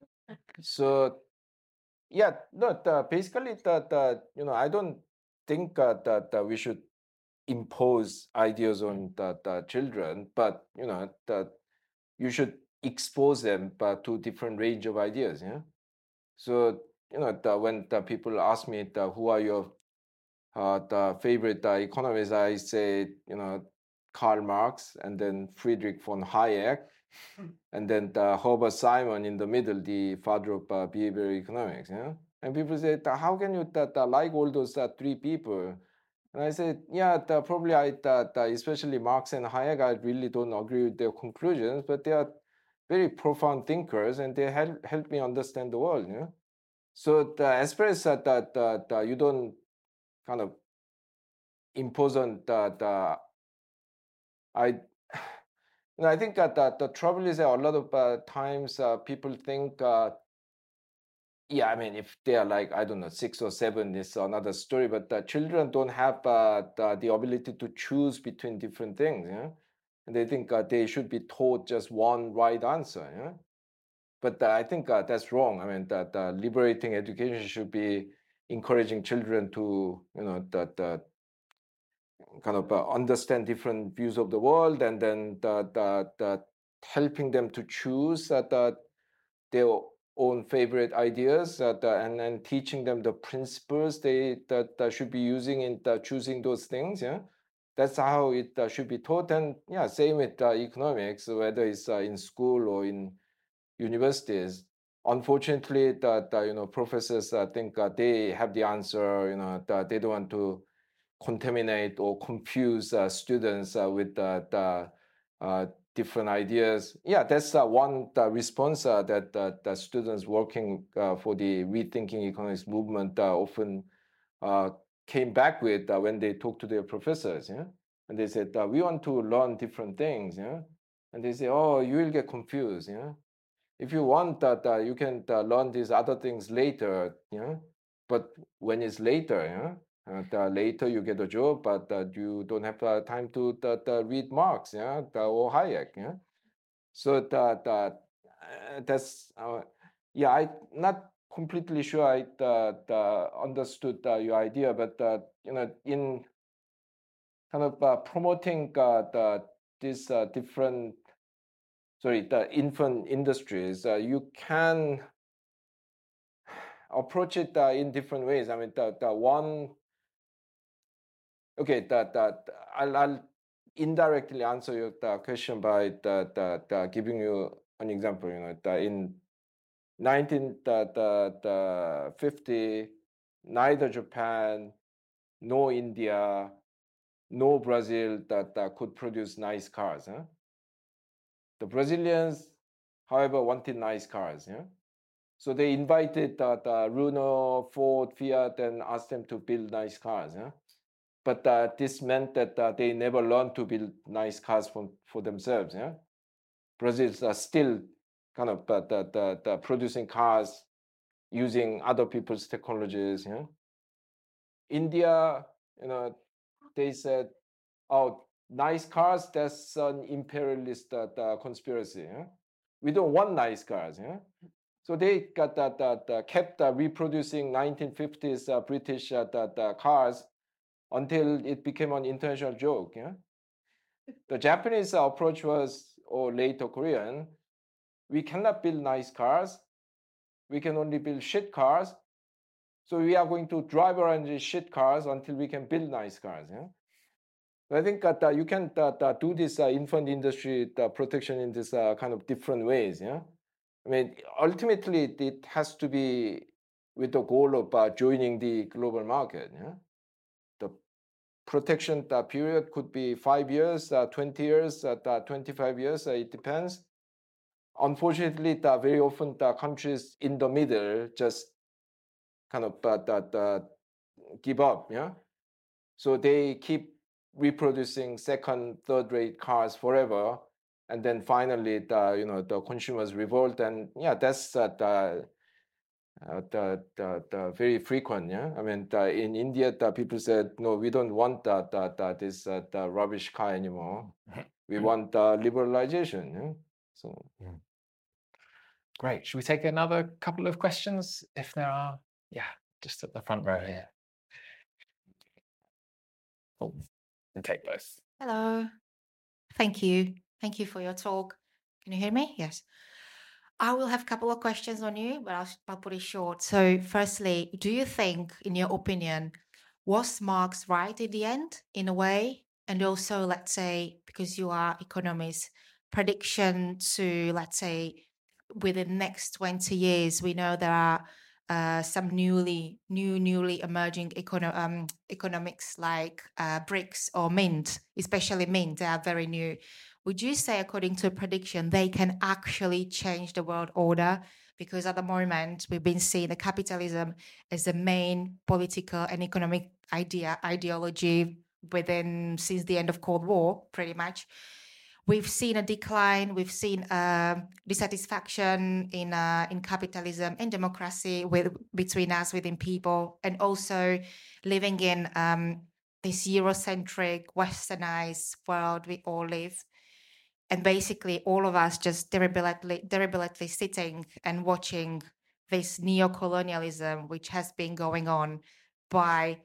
So. Yeah, no, basically, I don't think that we should impose ideas on the children, but that you should expose them to different range of ideas. Yeah. So when the people ask me who are your the favorite economists, I say Karl Marx, and then Friedrich von Hayek, and then Herbert Simon in the middle, the father of behavioral economics. Yeah? And people say, how can you like all those three people? And I said, probably especially Marx and Hayek, I really don't agree with their conclusions, but they are very profound thinkers, and they help me understand the world. Yeah? So as far as that you don't kind of impose on I think that the trouble is that a lot of times people think, I mean, if they are like, I don't know, 6 or 7 is another story, but the children don't have the ability to choose between different things. Yeah? And they think they should be taught just one right answer. Yeah? But I think that's wrong. I mean, that liberating education should be encouraging children to, kind of understand different views of the world, and then helping them to choose their own favorite ideas, and then teaching them the principles they should be using in choosing those things. Yeah, that's how it should be taught. And yeah, same with economics, whether it's in school or in universities. Unfortunately, professors think they have the answer. They don't want to contaminate or confuse students with different ideas. Yeah, that's one response that students working for the Rethinking Economics movement often came back with when they talked to their professors. Yeah, and they said, we want to learn different things. Yeah, and they say, oh, you will get confused. Yeah, if you want that, you can learn these other things later. Yeah, but when it's later, yeah, later you get a job, but you don't have time to read Marx, yeah, or Hayek, yeah. So that's yeah. I'm not completely sure I understood your idea, but in kind of promoting these different, the infant industries, you can approach it in different ways. I mean, the one. Okay, I'll indirectly answer your question by giving you an example. In 1950, neither Japan, nor India, nor Brazil could produce nice cars. Huh? The Brazilians, however, wanted nice cars. Yeah? So they invited Renault, Ford, Fiat, and asked them to build nice cars. Yeah? But this meant that they never learned to build nice cars for themselves. Yeah, Brazil's still kind of producing cars using other people's technologies. Yeah, India, they said, "Oh, nice cars. That's an imperialist conspiracy. Yeah? We don't want nice cars." Yeah. So they got kept reproducing 1950s British cars until it became an international joke. Yeah? The Japanese approach was, or later Korean, we cannot build nice cars. We can only build shit cars. So we are going to drive around these shit cars until we can build nice cars. Yeah? So I think that you can do this infant industry protection in this kind of different ways. Yeah? I mean, ultimately, it has to be with the goal of joining the global market. Yeah? Protection period could be 5 years, 20 years, 25 years, it depends. Unfortunately, very often the countries in the middle just kind of give up, yeah? So they keep reproducing second, third-rate cars forever, and then finally, the consumers revolt, and yeah, that's very frequent. Yeah, I mean, in India, people said, no, we don't want this rubbish car anymore. We want liberalization. Yeah? So Great. Should we take another couple of questions if there are? Yeah, just at the front row here. Oh, and take both. Hello. Thank you. Thank you for your talk. Can you hear me? Yes. I will have a couple of questions on you, but I'll put it short. So firstly, do you think, in your opinion, was Marx right in the end, in a way? And also, let's say, because you are economists, prediction to, let's say, within the next 20 years, we know there are some newly emerging economics like BRICS or Mint, especially Mint. They are very new. Would you say, according to a prediction, they can actually change the world order? Because at the moment, we've been seeing the capitalism as the main political and economic ideology since the end of Cold War, pretty much. We've seen a decline. We've seen dissatisfaction in capitalism and democracy between us, within people, and also living in this Eurocentric, westernized world we all live. And basically, all of us just deliberately sitting and watching this neo-colonialism, which has been going on by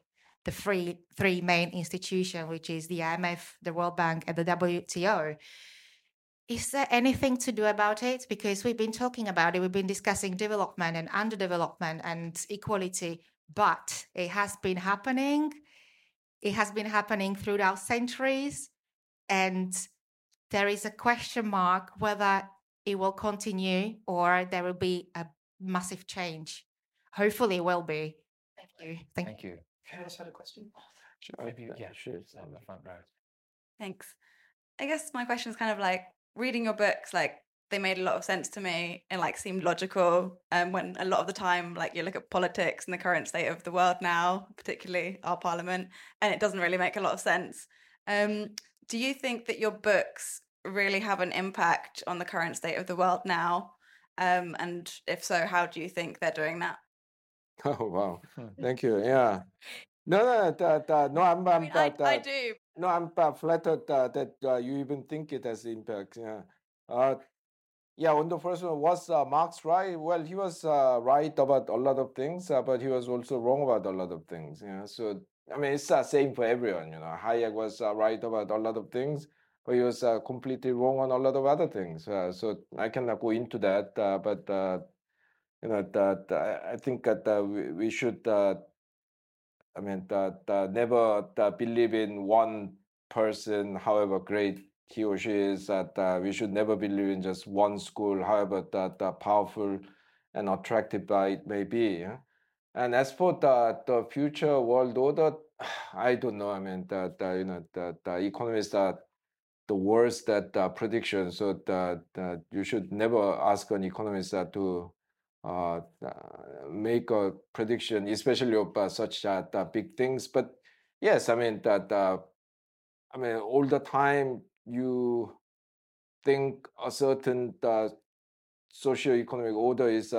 the three main institutions, which is the IMF, the World Bank, and the WTO. Is there anything to do about it? Because we've been talking about it, we've been discussing development and underdevelopment and equality, but it has been happening. It has been happening throughout centuries, and there is a question mark whether it will continue or there will be a massive change. Hopefully it will be. Thank you. Thank you. Can I just have a question? Maybe, yeah, sure. On the front row. Thanks. I guess my question is kind of like reading your books, like they made a lot of sense to me and like seemed logical. When a lot of the time, like you look at politics and the current state of the world now, particularly our parliament, and it doesn't really make a lot of sense. Do you think that your books really have an impact on the current state of the world now? And if so, how do you think they're doing that? Oh, wow. Thank you. Yeah. No, I do. No, I'm flattered that you even think it has impact. Yeah. Yeah, on the first one, was Marx right? Well, he was right about a lot of things, but he was also wrong about a lot of things. Yeah. So, I mean, it's the same for everyone. Hayek was right about a lot of things, but he was completely wrong on a lot of other things. So I cannot go into that, but I think that we should. Never believe in one person, however great he or she is. That we should never believe in just one school, however powerful and attractive it may be. Yeah? And as for the future world order, I don't know. I mean, the economists are the worst at prediction. So you should never ask an economist to make a prediction, especially of such big things. But yes, I mean all the time you think a certain socio-economic order is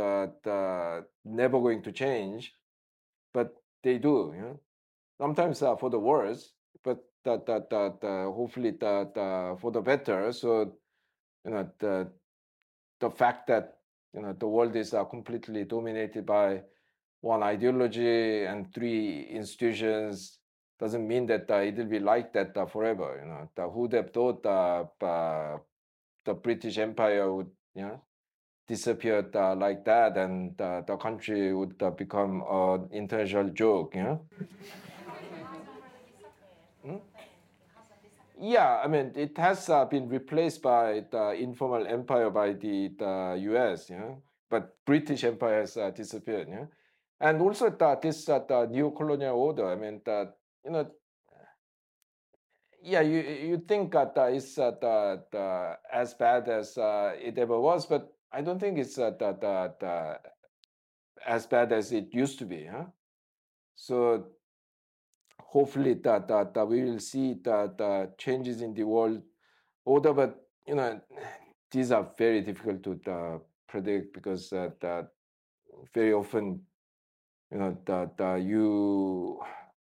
never going to change, but they do. Sometimes for the worse, but hopefully for the better. So the fact that the world is completely dominated by one ideology and three institutions doesn't mean that it will be like that forever. Who would have thought the British Empire would disappear like that, and the country would become an international joke? Yeah, I mean, it has been replaced by the informal empire by the US, but British Empire has disappeared, and also this the neo-colonial order. I mean, you think that it's as bad as it ever was, but I don't think it's as bad as it used to be. So hopefully that we will see the changes in the world order, but these are very difficult to predict because very often you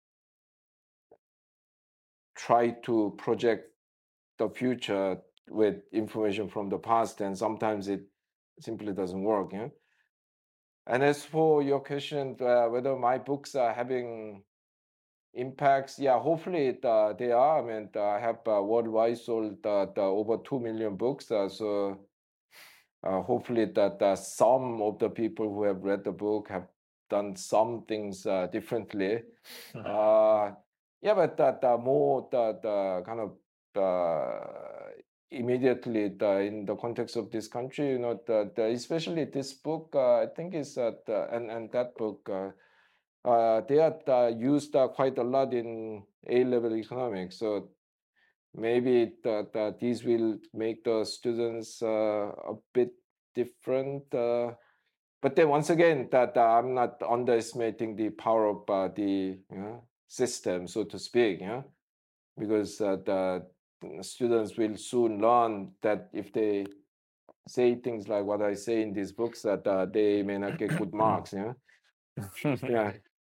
try to project the future with information from the past, and sometimes it simply doesn't work. And as for your question, whether my books are having impacts, yeah, hopefully they are. I mean, I have worldwide sold over 2 million books. So hopefully that some of the people who have read the book have done some things differently. Yeah, but more kind of immediately in the context of this country, especially this book, I think is and that book. They are used quite a lot in A-level economics, so maybe these will make the students a bit different. But then once again, I'm not underestimating the power of the system, so to speak, because the students will soon learn that if they say things like what I say in these books, that they may not get good marks. Yeah.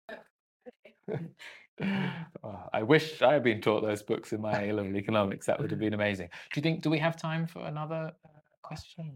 I wish I had been taught those books in my A-level economics. That would have been amazing. Do we have time for another question?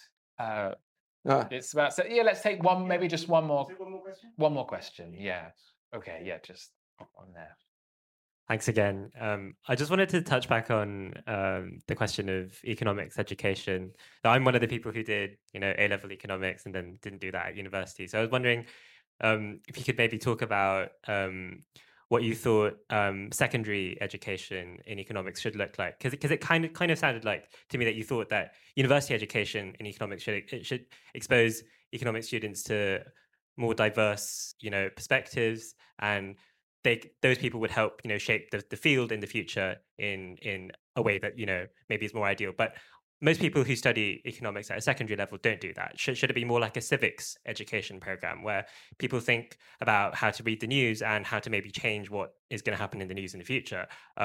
It's about, so yeah, let's take one, maybe just one more. One more question. Yeah. Okay. Yeah. Just on there. Thanks again. I just wanted to touch back on the question of economics education. Now, I'm one of the people who did, A-level economics and then didn't do that at university. So I was wondering if you could maybe talk about what you thought secondary education in economics should look like, because it kind of sounded like to me that you thought that university education in economics should expose economics students to more diverse, perspectives, and those people would help, shape the field in the future in a way that, maybe is more ideal. But most people who study economics at a secondary level don't do that. Should it be more like a civics education program where people think about how to read the news and how to maybe change what is going to happen in the news in the future?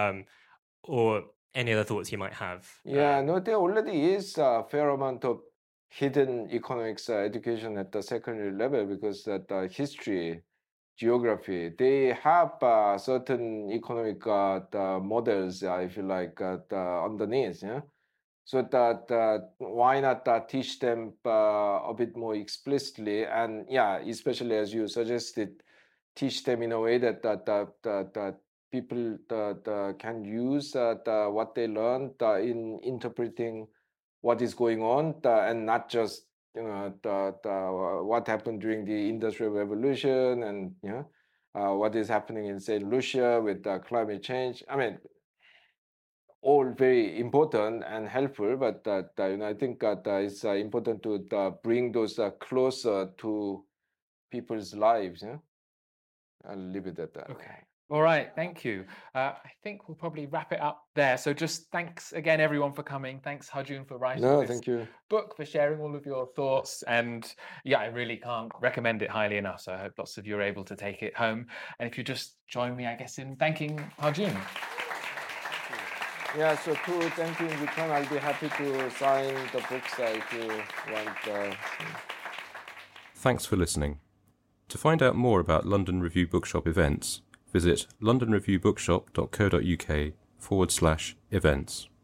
Or any other thoughts you might have? Yeah, no, there already is a fair amount of hidden economics education at the secondary level, because that history, geography, they have certain economic models, if you like, underneath. Yeah. So that why not teach them a bit more explicitly, and especially as you suggested, teach them in a way that people can use what they learned in interpreting what is going on, and not just what happened during the Industrial Revolution, and what is happening in St. Lucia with climate change. I mean, all very important and helpful, but I think that it's important to bring those closer to people's lives. Yeah? I'll leave it at that. Okay. All right. Thank you. I think we'll probably wrap it up there. So just thanks again, everyone, for coming. Thanks, Ha-Joon, for writing this thank you. book, for sharing all of your thoughts. And I really can't recommend it highly enough. So I hope lots of you are able to take it home. And if you just join me, I guess, in thanking Ha-Joon. Yeah, so to thank you in return, I'll be happy to sign the books if you want. Thanks for listening. To find out more about London Review Bookshop events, visit londonreviewbookshop.co.uk/events.